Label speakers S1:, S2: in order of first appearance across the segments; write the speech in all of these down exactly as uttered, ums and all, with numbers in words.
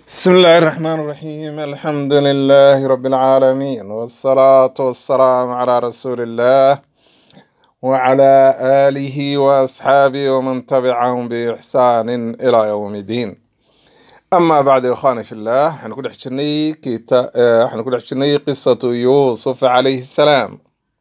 S1: بسم الله الرحمن الرحيم الحمد لله رب العالمين والصلاة والسلام على رسول الله وعلى آله وأصحابه ومن تبعهم بإحسان إلى يوم الدين. أما بعد يا إخواني في الله حنقول حشني كتا آه، حنقول حشني قصة يوسف عليه السلام.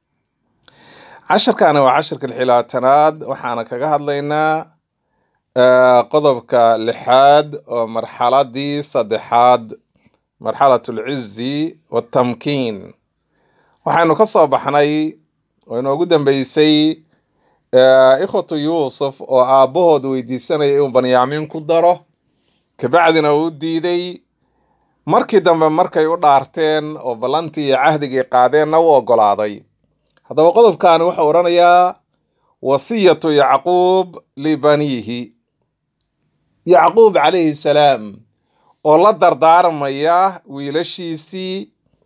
S1: عشر كان وعشر كل حلاتناد وحنا كجهد لنا آه، قضبك لحاد ومرحلة دي صدحاد مرحلة العز والتمكين. waxaynu ka soo baxnay oo inoogu dambeysay eh, ikhwatu yuusuf oo aabbahood weydiisanaya inuu banyaamiin ku daro kabacdina uu diiday. markii dambe markay u dhaarteen oo ballantii iyo cahdigii qaadeenna u oggolaaday. haddaba qodobkaani wuxuu odhanayaa wasiyatu yacquub libaniihi. yacquub calayhi salaam oo la dardaarmaya wiilashiisii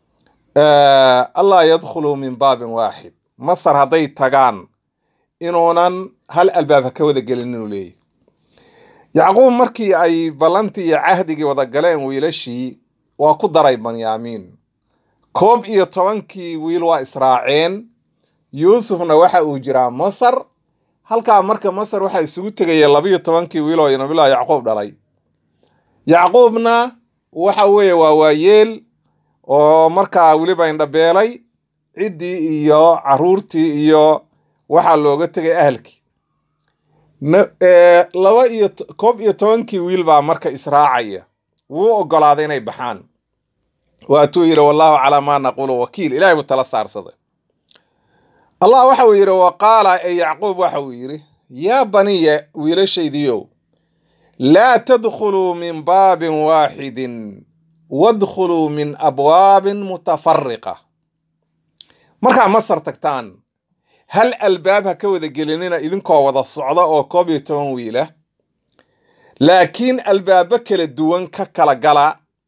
S1: eh, allaa yadkhuluu min baabin waaxid, masar hadday tagaan inuunan hal albaab ha ka wada gelin inuu leeyahy. yacquub markii ay ballantii iyo cahdigii wada galeen wiilashii waa ku daray banyaamiin. koob iyo tobankii wiil waa israaceen. yuusufna waxa uu jiraa masar. halkaa marka masar waxaa isugu tegayeen labiyo tobankii wiil oo nabilah yacquub dhalay. yacquubna waxa weeye waa waayeel oo markaa weliba indhabeelay. ciddii iyo caruurtii iyo waxaa looga tegay ahalkii. Na- ee, laba iyo to- koob iyo tobankii wiil baa marka israacaya. wuu oggolaaday inay baxaan. waatuu yidhi wallahu calaa maa naquulu wakiil. ilaahay buu tala saarsaday. allah waxa uu yidhi waqaala ee yacquub waxa uu yidhi yaa baniya wiilashaydiyow laa tadkhuluu min baabin waaxidin wadkhuluu min abwaabin mutafariqa. markaa masar tagtaan hal albaab ha ka wada gelinina idinkoo wada socda oo koob iyo toban wiila, laakiin albaabo kala duwan ka kala gala.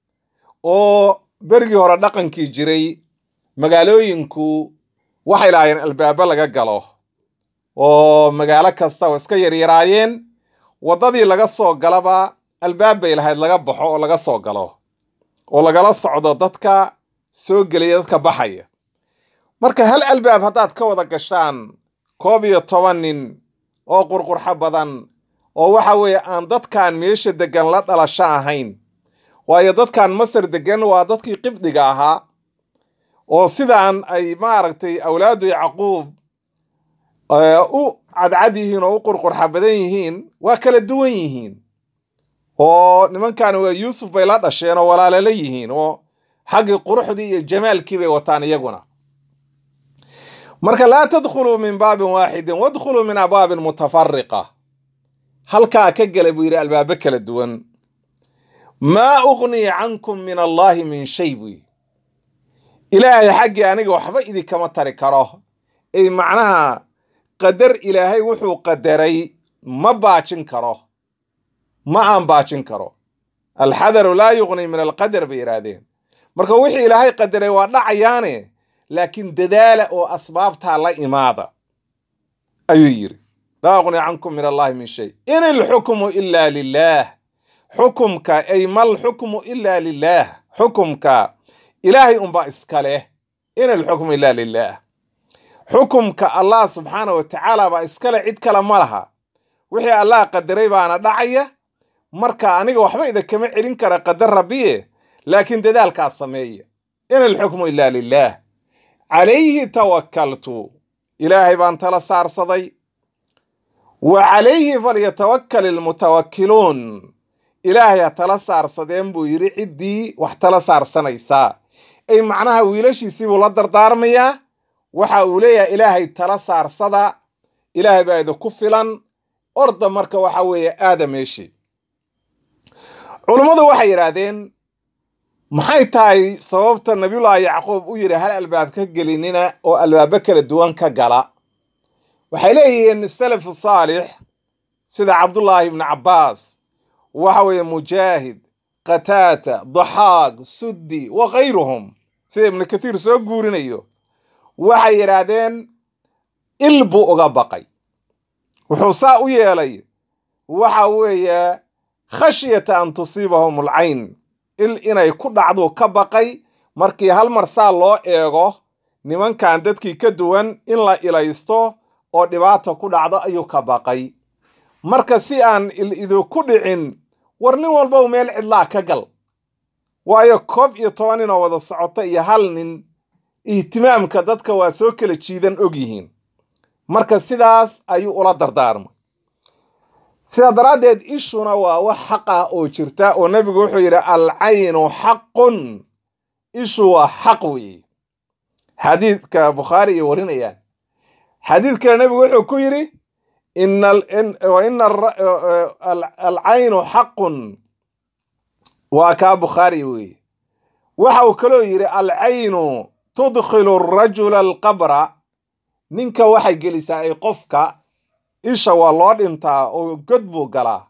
S1: oo berigii hore dhaqankii jiray magaalooyinku waxay lahaayeen albaabo laga galo oo magaalo kasta oo iska yaryaraayeen. waddadii laga soo galaba albaab bay lahayd laga baxo oo laga soo galo oo lagala socdo dadka soo gelaya dadka baxaya. marka hal albaab haddaad ka wada gashaan koob iyo toban nin oo qurqurxo badan oo waxa weeye aan dadkan meesha degan la dhalasho ahayn, waayo dadkan masar degan waa dadkii qibdiga ahaa oo sidaan ay maaragtay awlaadu yacquub ee, u cadcad yihiin oo u qurqurxa badan yihiin waa kala duwan yihiin. oo nimankan waa yuusuf bay la dhasheen oo walaalala yihiin oo xaggii quruxdii iyo jamaalkii bay wataan iyaguna. marka laa tadkhuluu min baabin waaxidin wadkhuluu min abwaabin mutafariqa. halkaa ka gala buu yidhi albaabo kala duwan. maa uqnii cankum min allaahi min shay buu yidhi. ilaahay xaggii aniga waxba idinkama tari karo. ay macnaha qadar ilaahay wuxuu qadaray ma baajin karo, ma aan baajin karo. alxadaru laa yuqni min alqadar bay yidhaahdeen. marka wixii ilaahay qadaray waa dhacayaane, laakiin dadaala oo asbaabtaa la imaada ayuu yidhi. laa uqni cankum min allaahi min shay in ilxukmu ilaa lilaah. xukumka ay mal xukmu ilaa lilaah. xukumka ilaahay unbaa iska leh. in alxukmu ilaa lilaah. xukumka allah subxaana wa tacaala baa iska leh, cid kale ma laha. wixii allah qadaray baana dhacaya. marka aniga waxba idinkama celin kara qadar rabbiye, laakiin dadaalkaas sameeya. in alxukmu ilaa lilaah. calayhi tawakkaltu. ilaahay baan tala saarsaday. wa calayhi falyatawakkal ilmutawakkiluun. ilaahay ha tala saarsadeen buu yidhi ciddii wax tala saarsanaysaa. ay macnaha wiilashiisii buu la dardaarmayaa. waxa uu leeyahay ilaahay tala saarsada, ilaahay baa idinku filan. orda marka waxa weeye aada meeshii. culummadu waxay yidhaahdeen maxay tahay sababta nabiyullaahi yacquub u yidhi hal albaab ka gelinina oo albaabo kala duwan ka gala. waxay leeyihiin salafu saalix sida cabdullaahi ibni cabbaas, waxa weeye mujaahid, qataata, daxaaq, suddi wa khayruhum, sida ibnu kathiir soo guurinayo. waxay yidhaahdeen il buu uga baqay. wuxuu saa u yeelay waxa weeye khashyata an tusiibahum alcayn. il inay ku dhacdu ka baqay markii hal mar saa loo eego nimankan dadkii ka duwan in la ilaysto oo dhibaato ku dhacdo ayuu ka baqay marka si aan il idinku dhicin war nin walba meel cidlaa ka gal waayo koob iyo toban nin oo wada socota iyo hal nin ihtimaamka dadka waa soo kala jiidan og yihiin marka sidaas ayuu ula dardaarmay sida daraaddeed ishuna waa wax xaq ah oo jirta oo nabigu wuxuu yidhi alcaynu xaqun ishu waa xaq weeye xadiidka bukhaari iyo warinayaan xadiidkana nabigu wuxuu ku yidhi ina ina alcaynu xaqun waa kaa bukhaari weeye waxa uu kaloo yidhi alcaynu tudkhilu arajula alqabra ninka waxay gelisaa ay qofka isha waa loo dhintaa oo god buu galaa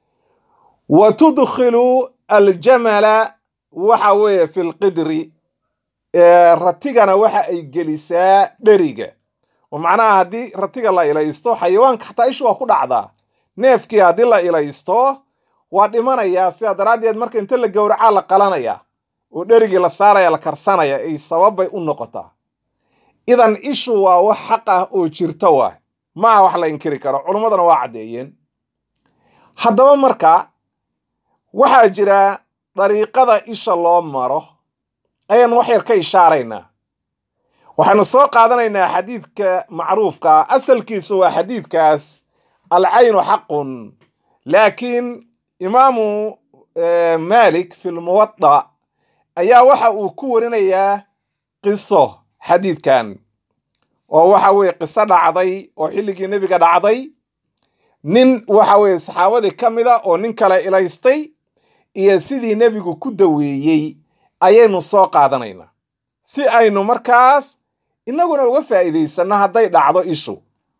S1: wa tudkhilu aljamala waxa weeye fi lqidri ratigana waxa ay gelisaa dheriga oo macnaha haddii ratiga la ilaysto xayawaanka xataa ishu waa ku dhacdaa neefkii haddii la ilaysto waa dhimanayaa sidaa daraaddeed marka inta la gowracaa la qalanaya oo dherigii la saaraya la karsanaya ay sababbay u noqotaa idan ishu waa wax xaq ah oo jirta waay maaha wax la inkiri karo culummadana waa caddeeyeen haddaba marka waxaa jira dariiqada isha loo maro ayaan wax yar ka ishaaraynaa waxaanu soo qaadanaynaa xadiidka macruufka asalkiisu waa xadiidkaas alcaynu xaqun laakiin imaamu maalik fi lmuwadda ayaa waxa uu ku warinayaa qiso xadiidkan oo waxa weeye qiso dhacday oo xilligii nebiga dhacday nin waxa weeye saxaabadii ka mida oo nin kale ilaystay iyo sidii nebigu ku daweeyey ayaynu soo qaadanaynaa si aynu markaas innaguna uga faa'iidaysanno hadday dhacdo ishu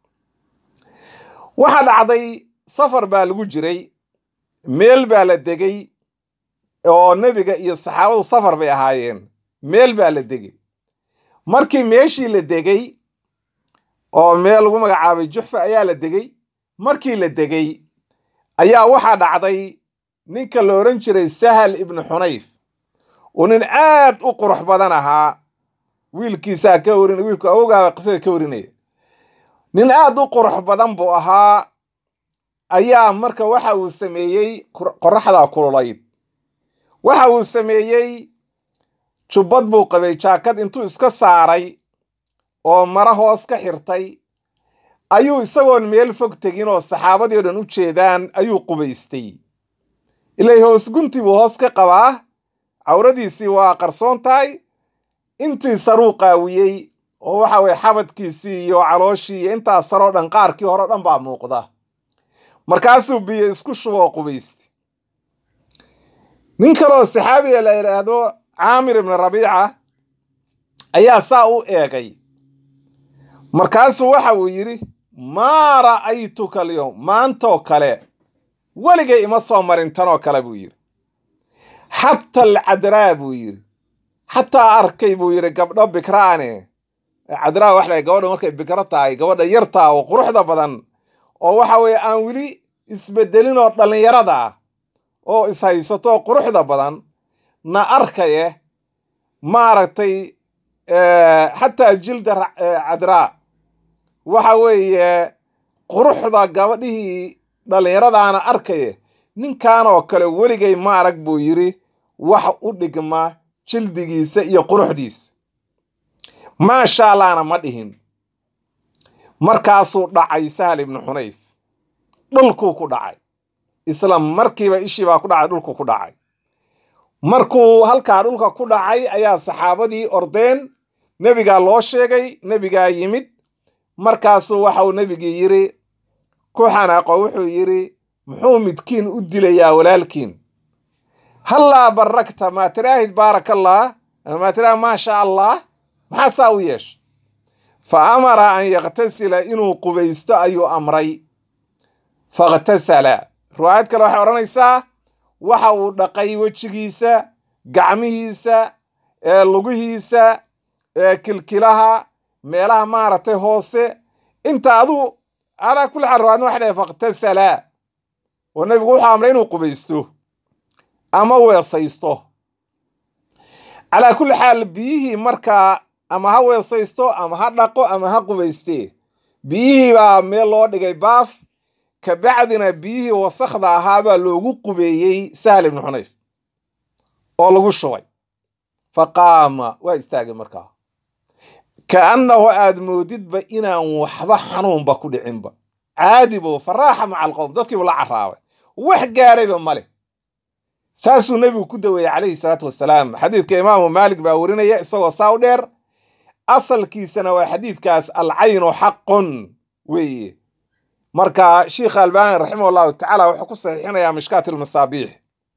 S1: waxa dhacday safar baa lagu jiray meel baa la degay oo nebiga iyo saxaabadu safar bay ahaayeen meel baa la degay markii meeshii la degay oo meel lagu magacaabay juxfa ayaa la degay markii la degay ayaa waxaa dhacday ninka la oran jiray sahal ibnu xunayf oo nin aad u qurux badan ahaa wiilkiisaa ka warin wiilku awowgaa qisada ka warinaya nin aad u qurux badan buu ahaa ayaa marka waxa uu sameeyey qorraxda kululayd waxa uu sameeyey jubbad buu qabay jaakad intuu iska saaray oo mara hoos ka xirtay ayuu isagoon meel fog tegin oo saxaabadii oo dhan u jeedaan ayuu qubaystay ilaa hoos gunti buu hoos ka qabaa cawradiisii waa qarsoon tahay intii saruu qaawiyey oo waxa weye xabadkiisii iyo calooshii iyo intaas saroo dhan qaarkii hore dhan baa muuqda markaasuu biyo isku shuboo qubaystay nin kaloo saxaabiga la yidhaahdo caamir ibnu rabiica ayaa saa u eegay markaasuu waxa uu yidhi maa ra'aytuka alyowm maantoo kale weligay ima soo marin tanoo kale buu yidhi xata alcadraa buu yidhi xataa arkay buu yidhi gabdho bikraane cadraa wax la gabadha markay bikro tahay gabadha yartaa oo quruxda badan oo waxa weeye aan weli isbedelin oo dhallinyarada ah oo ishaysato quruxda badan na arkaye maaragtay xataa jilda cadraa waxa weeye quruxda gabadhihii dhallinyaradaana arkaye ninkanoo kale weligay ma arag buu yidhi wax u dhigma jildigiisa iyo quruxdiisa maasha allahna ma dhihin markaasuu dhacay sahal ibnu xunayf dhulkuu ku dhacay isla markiiba ishii baa ku dhacay dhulku ku dhacay markuu halkaa dhulka ku dhacay ayaa saxaabadii ordeen nebigaa loo sheegay nebigaa yimid markaasuu waxauu nebigii yidhi ku xanaaqo wuxuu yidhi muxuu midkiin u dilayaa walaalkiin hallaa barakta maa tiraahid baarakallah maa tiraahid maasha allah maxaa saa u yeesha fa amara an yaktasila inuu qubaysto ayuu amray fakhtasala riwaayad kale waxay odhanaysaa waxa uu dhaqay wejigiisa gacmihiisa ee lugihiisa ee kilkilaha meelaha maaragtay hoose inta aduu alaa kulli xaal riwaayadna waxay dhahay fakhtasala oo nebigu wuxuu amray inuu qubaysto ama weesaysto calaa kulli xaal biyihii markaa ama ha weesaysto ama ha dhaqo ama ha qubaystee biyihii baa meel loo dhigay baaf, kabacdina biyihii wasakhda ahaa baa loogu qubeeyey Sahl ibnu Xunayf oo lagu shubay. faqaama waa istaagay markaa kaannahu aad moodidba inaan waxba xanuunba ku dhicinba, caadi buu faraaxa maca alqowm, dadkiibu la caraabay, wax gaarayba male. saasuu nebigu ku daweeyey calayhi salaatu wasalaam. xadiidka imaamu maalik baa warinaya isagoo saa u dheer, asalkiisana waa xadiidkaas alcaynu xaqun weeye. marka sheikh albani raximah allahu tacaala wuxuu ku saxiixinayaa mishkaat almasaabiix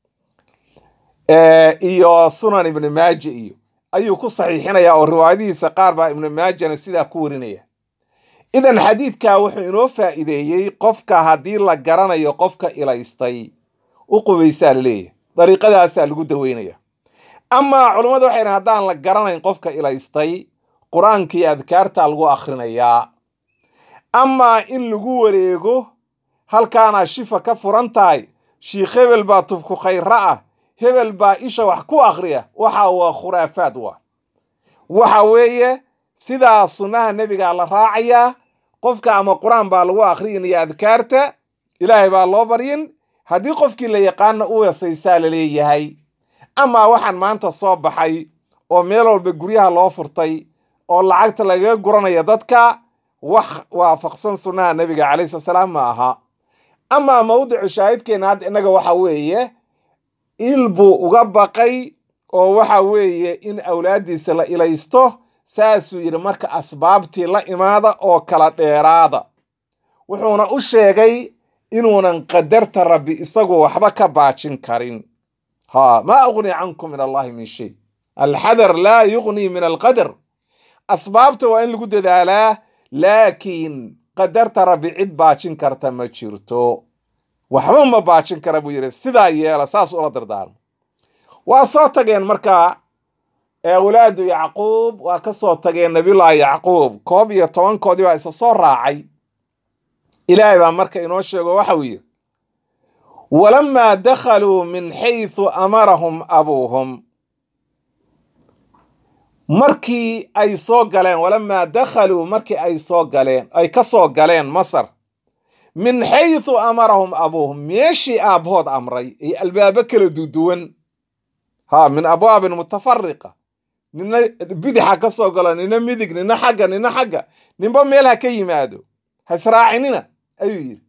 S1: iyo sunan ibni maaja iyo ayuu ku saxiixinayaa, oo riwaayadihiisa qaar baa ibnu maajana sidaa ku warinaya. idan xadiidkaa wuxuu inoo faa'iideeyey qofka haddii la garanayo qofka ilaystay u qubaysaa laleeyahay, dariiqadaasaa lagu daweynaya. amaa culummadu waxay dhahan haddaan la garanayn qofka ilaystay, qur-aanka iyo adkaartaa lagu akhrinayaa. amaa in lagu wareego halkaana shifa ka furan tahay, shiikh hebel baa tufku khayra ah, hebel baa isha wax ku akhriya, waxa waa khuraafaad. waa waxa weeye sidaa sunnaha nebiga la raacayaa. qofka ama qur-aan baa lagu akhrinaya adkaarta, ilaahay baa loo baryin, haddii qofkii la yaqaana u weesaysaa la leeyahay. amaa waxaan maanta soo baxay oo meel walba guryaha loo furtay oo lacagta lagaga guranaya dadka, wax waafaqsan sunnaha nebiga calayhi salaam ma aha. amaa mawdicu shaahidkeena hadda innaga waxa weeye il buu uga baqay oo waxa weeye in awlaaddiisa la ilaysto. saasuu yidhi marka asbaabtii la imaada oo kala dheeraada. wuxuuna u sheegay inuunan qadarta rabbi isagu waxba ka baajin karin. ha maa ugni cankum min allahi min shay, alxadar laa yugni min alqadar. asbaabta waa in lagu dadaalaa, laakiin qadarta rabbi cid baajin karta ma jirto, waxba ma baajin kara buu yidhi. sidaa yeela, saas ula dardaarmo. waa soo tageen markaa awlaadu yacquub, waa ka soo tageen nabiyullaahi yacquub, koob iyo tobankoodii baa isa soo raacay. ilaahay baa marka inoo sheego waxa uu yidhi, walamaa dakhaluu min xaysu amarahum abuuhum, markii ay soo galeen, walamaa dakhaluu markii ay soo galeen, ay ka soo galeen masar, min xaysu amarahum abuuhum, meeshii aabbahood amray, iyo albaabo kala duduwan, ha min abwaabin mutafariqa, nina bidixa ka soo galo, nina midig, nina xagga, nina xagga, ninba meel ha ka yimaado, ha israacinina ayuu yidhi.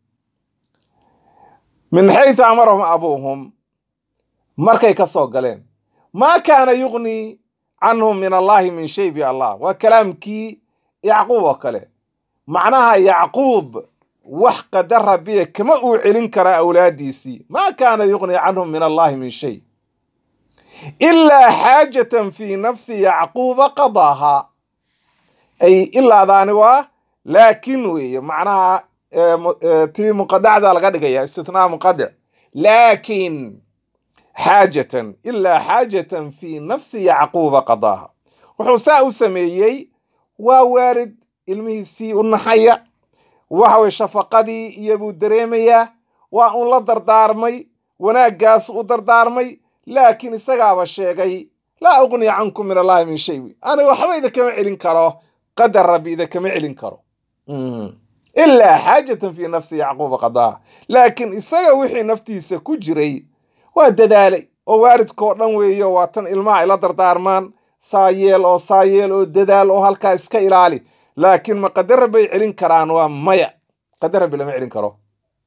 S1: min xaysu amarahum abuuhum, markay ka soo galeen, maa kaana yugni canhum min allahi min shay bi allah. waa kalaamkii yacquub oo kale. macnaha yacquub wax qadar rabbiye kama uu celin karaa awlaadiisii. maa kaana yugni canhum min allahi min shay ilaa xaajatan fii nafsi yacquuba qadaaha. ay ilaadaani waa laakin weeye, macnaha tii muqadacda laga dhigaya, istitnaa muqadac. laakin xaajatan, ilaa xaajatan fii nafsi yacquuba qadaaha. wuxuu saa u sameeyey, waa waarid ilmihiisii u naxaya, waxa weye shafaqadii iyo buu dareemayaa, waa un la dardaarmay, wanaaggaas u dardaarmay, laakiin isagaaba sheegay laa ugni cankum min allahi min shay, ani waxba idinkama celin karo, qadar rabbi idinkama celin karo. ilaa xaajatan fii nafsi yacquuba qadaaha. laakiin isaga wixii naftiisa ku jiray waa dadaalay, oo waaridkoo dhan weeyo, waa tan ilmaha ay la dardaarmaan, saa yeel oo saa yeel oo dadaal oo halkaa iska ilaali. laakiin ma qadar rabbay celin karaan? waa maya, qadar rabbi lama celin karo.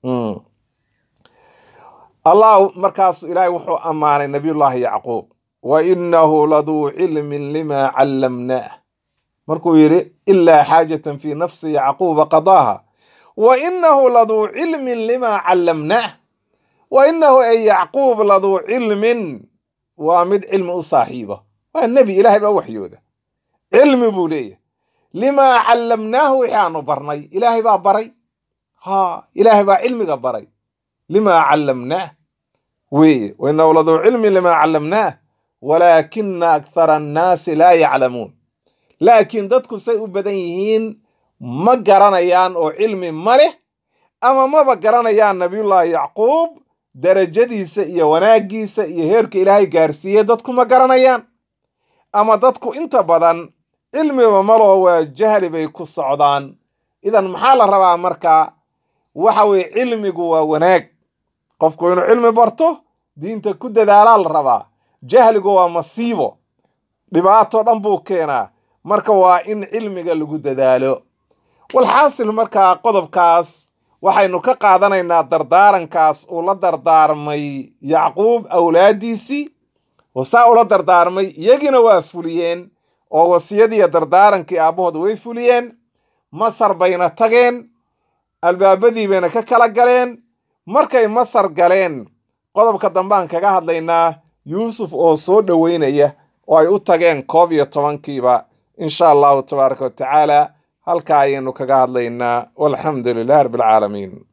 S1: allah markaasu ilaahay wuxuu ammaanay nabiyullaahi yacquub, wa inahu laduu cilmin lima callamnaah. markuu yidhi ilaa xaajatan fii nafsi yacquuba qadaaha, wa inahu laduu cilmin lima callamnaah. wa inahu ay yacquub laduu cilmin, waa mid cilmi u saaxiiba, waa nebi, ilaahay baa waxyooda, cilmi buu leeyahay. limaa callamnaahu, wixii aanu barnay, ilaahay baa baray. ha ilaahay baa cilmiga baray. limaa callamnaah weye, wa inahu laduu cilmin limaa callamnaah walaakina akthara annaasi laa yaclamuun. laakiin dadku say u badan yihiin ma garanayaan, oo cilmi ma leh, ama maba garanayaan nabiyullaahi yacquub darajadiisa iyo wanaaggiisa iyo heerka ilaahay gaarsiiyey, dadku ma garanayaan. ama dadku inta badan cilmiba maloo waa jahli bay ku socdaan. idan maxaa la rabaa marka? waxa weye cilmigu waa wanaag, qofku inuu cilmi barto, diinta ku dadaalaa la rabaa. jahligu waa masiibo, dhibaato dhan buu keenaa. marka waa in cilmiga lagu dadaalo. walxaasil markaa qodobkaas waxaynu ka qaadanaynaa dardaarankaas uu la dardaarmay yacquub awlaadiisii, oo saa ula dardaarmay iyagina waa fuliyeen, oo wasiyadiiyo dardaarankii aabbahood way fuliyeen. masar bayna tageen, albaabadii bayna ka kala galeen. markay masar galeen, qodobka dambaan kaga hadlaynaa yuusuf oo soo dhoweynaya, oo ay u tageen koob iyo tobankiiba. insha allahu tabaaraka watacaala halkaa ayaynu kaga hadlaynaa. walxamdu lilahi rabbi alcaalamiin.